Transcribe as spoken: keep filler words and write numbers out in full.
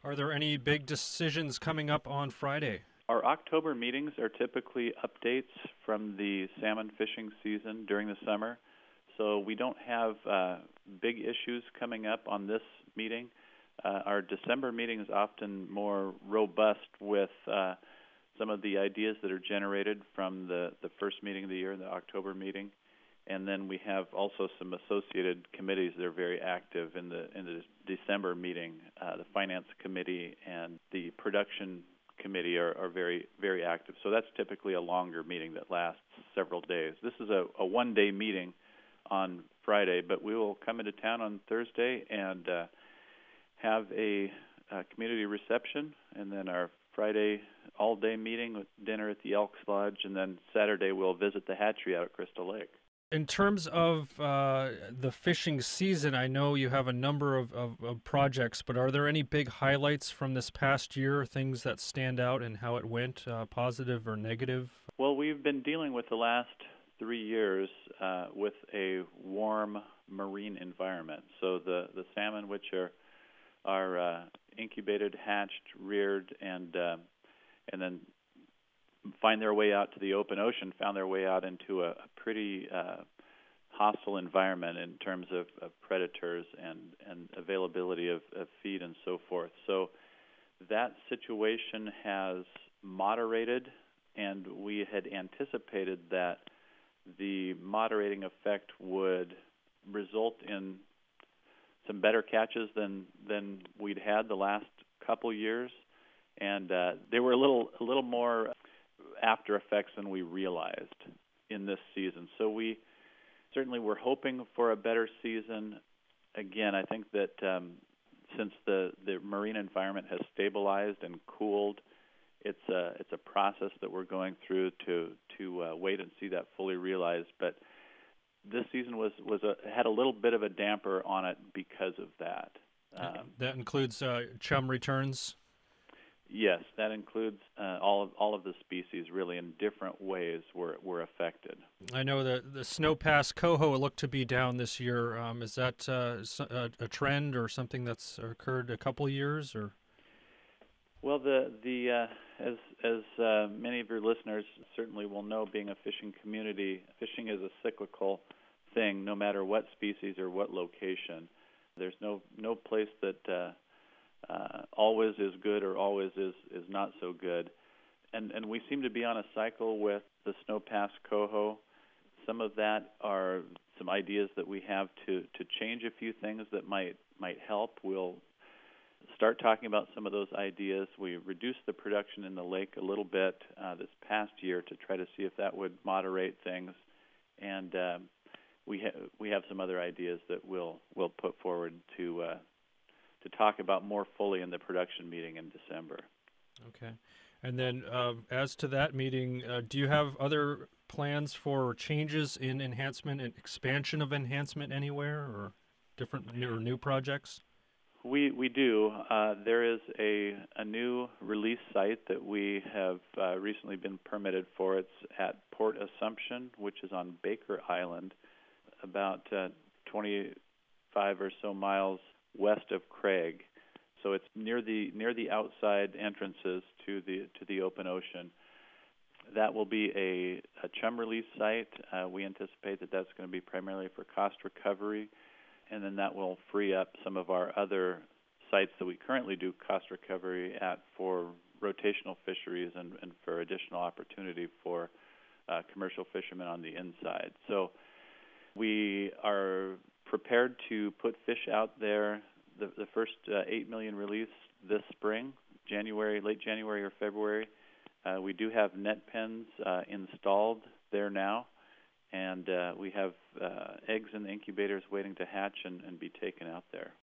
Are there any big decisions coming up on Friday? Our October meetings are typically updates from the salmon fishing season during the summer, so we don't have uh, big issues coming up on this meeting. Uh, our December meeting is often more robust with uh, some of the ideas that are generated from the, the first meeting of the year, the October meeting. And then we have also some associated committees that are very active in the in the December meeting. Uh, the Finance Committee and the Production Committee are, are very, very active. So that's typically a longer meeting that lasts several days. This is a, a one-day meeting on Friday, but we will come into town on Thursday and uh, have a, a community reception, and then our Friday all-day meeting with dinner at the Elks Lodge, and then Saturday we'll visit the hatchery out at Crystal Lake. In terms of uh, the fishing season, I know you have a number of, of, of projects, but are there any big highlights from this past year, things that stand out and how it went, uh, positive or negative? Well, we've been dealing with the last three years uh, with a warm marine environment. So the, the salmon, which are, are uh, incubated, hatched, reared, and uh, and then find their way out to the open ocean, found their way out into a, a pretty uh, hostile environment in terms of, of predators and, and availability of, of feed and so forth. So that situation has moderated, and we had anticipated that the moderating effect would result in some better catches than, than we'd had the last couple years, and uh, they were a little a little more after effects than we realized in this season. So we certainly were hoping for a better season. Again, I think that um, since the, the marine environment has stabilized and cooled, it's a, it's a process that we're going through to to uh, wait and see that fully realized. But this season was, was a, had a little bit of a damper on it because of that. Um, that includes uh, chum returns? Yes, that includes uh, all of all of the species, really, in different ways were were affected. I know the the Snowpass coho looked to be down this year. Um, is that uh, a, a trend or something that's occurred a couple of years, or? Well, the the uh, as as uh, many of your listeners certainly will know, being a fishing community, fishing is a cyclical thing, no matter what species or what location. There's no no place that uh, Uh, always is good or always is, is not so good. And and we seem to be on a cycle with the Snowpass coho. Some of that are some ideas that we have to, to change a few things that might might help. We'll start talking about some of those ideas. We reduced the production in the lake a little bit uh, this past year to try to see if that would moderate things. And um, we, ha- we have some other ideas that we'll, we'll put forward to uh, to talk about more fully in the production meeting in December. Okay. And then uh, as to that meeting, uh, do you have other plans for changes in enhancement and expansion of enhancement anywhere, or different new, or new projects? We we do. Uh, there is a, a new release site that we have uh, recently been permitted for. It's at Port Assumption, which is on Baker Island, about uh, twenty-five or so miles west of Craig, so it's near the near the outside entrances to the to the open ocean. That will be a, a chum release site. Uh, we anticipate that that's going to be primarily for cost recovery, and then that will free up some of our other sites that we currently do cost recovery at for rotational fisheries and, and for additional opportunity for uh, commercial fishermen on the inside. So we are prepared to put fish out there, the, the first uh, eight million release this spring, January, late January or February. Uh, we do have net pens uh, installed there now, and uh, we have uh, eggs in the incubators waiting to hatch and, and be taken out there.